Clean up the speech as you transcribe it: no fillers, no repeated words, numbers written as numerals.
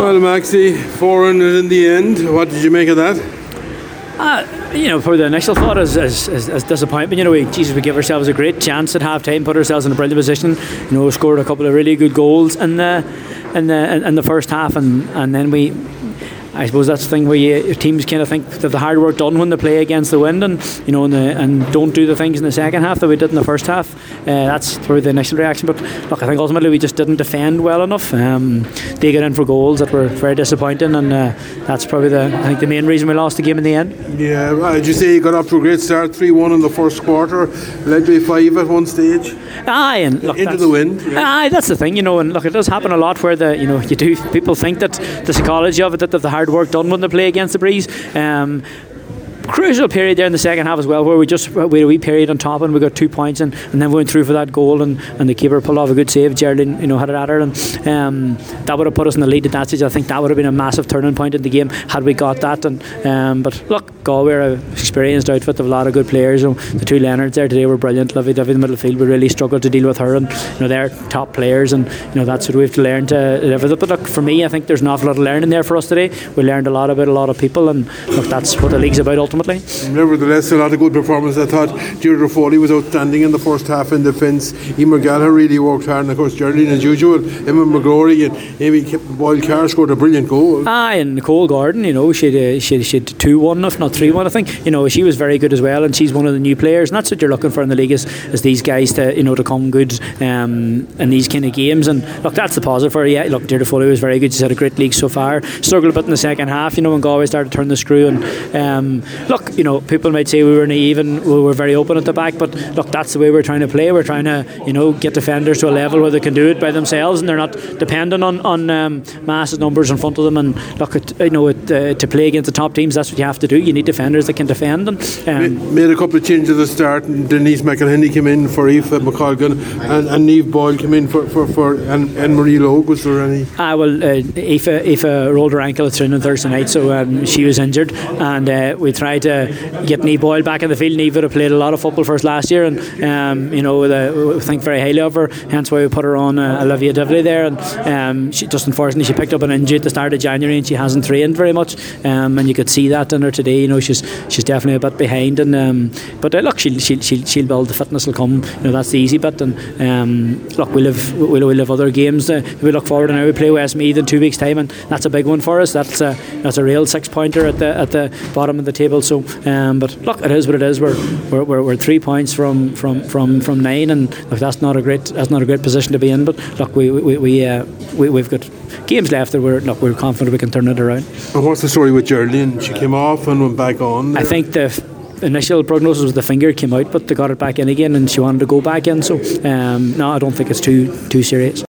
Well, Maxie, 4 in the end. What did you make of that? Probably the initial thought is disappointment. We give ourselves a great chance at half time, put ourselves in a brilliant position. Scored a couple of really good goals in the first half, and then I suppose that's the thing where your teams kind of think that the hard work done when they play against the wind, and don't do the things in the second half that we did in the first half. That's probably the initial reaction. But look, I think ultimately we just didn't defend well enough. They got in for goals that were very disappointing, and that's probably the main reason we lost the game in the end. Yeah, as you say, you got up to a great start, 3-1 in the first quarter, led by 5 at one stage. Aye, and look, into the wind. Yeah. Aye, that's the thing, and look, it does happen a lot where people think that the psychology of it, that the hard work done when they play against the breeze. Crucial period there in the second half as well, where we had a wee period on top and we got 2 points and then we went through for that goal and the keeper pulled off a good save. Geraldine had it at her, and that would have put us in the lead at that stage. I think that would have been a massive turning point in the game had we got that. But look, Galway are an experienced outfit, they have a lot of good players. The two Leonards there today were brilliant. Lovey Dovey in the middle field, we really struggled to deal with her, and they're top players, and that's what we have to learn to live with it. But look, for me, I think there's an awful lot of learning there for us today. We learned a lot about a lot of people, and look, that's what the league's about ultimately. Nevertheless, a lot of good performance. I thought Deirdre Foley was outstanding in the first half in defence. Emer Gallagher really worked hard, and of course Geraldine as usual. Emma McGrory and Amy Boyle-Carr scored a brilliant goal. And Nicole Gordon, she had 2-1 if not 3-1 I think. She was very good as well, and she's one of the new players, and that's what you're looking for in the league is these guys to come good in these kind of games. And look, that's the positive for her. Yeah, look, Deirdre Foley was very good. She's had a great league so far. Struggled a bit in the second half, when Galway started to turn the screw, and look, people might say we were naive and we were very open at the back, but look, that's the way we're trying to play. We're trying to get defenders to a level where they can do it by themselves and they're not dependent on massive numbers in front of them. And look, to play against the top teams, that's what you have to do. You need defenders that can defend them. Made a couple of changes at the start, and Denise McElhenney came in for Aoife McColgan, and Niamh Boyle came in for and Marie Logue. Was there any? Aoife rolled her ankle at Trin on Thursday night, so she was injured, and we tried to get Niamh Boyle back in the field. Niamh would have played a lot of football for us last year, and we think very highly of her, hence why we put her on Olivia Divley there. And she just unfortunately she picked up an injury at the start of January and she hasn't trained very much, and you could see that in her today. She's definitely a bit behind, and but look, she'll build. The fitness will come. That's the easy bit, and look, we'll have other games. We look forward to now. We play Westmeath in 2 weeks' time, and that's a big one for us. That's a real 6-pointer at the bottom of the table. So, but look, it is what it is. We're 3 points from 9, and look, that's not a great position to be in. But look, we've got games left that we're confident we can turn it around. And what's the story with Geraldine? She came off and went back on. I think the initial prognosis was the finger came out, but they got it back in again, and she wanted to go back in. So no, I don't think it's too serious.